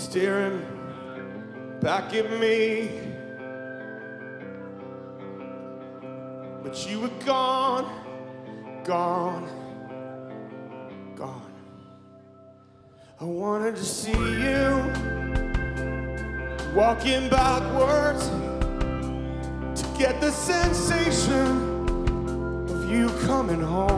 staring back at me. But you were gone, gone, gone. I wanted to see you walking backwards to get the sensation of you coming home.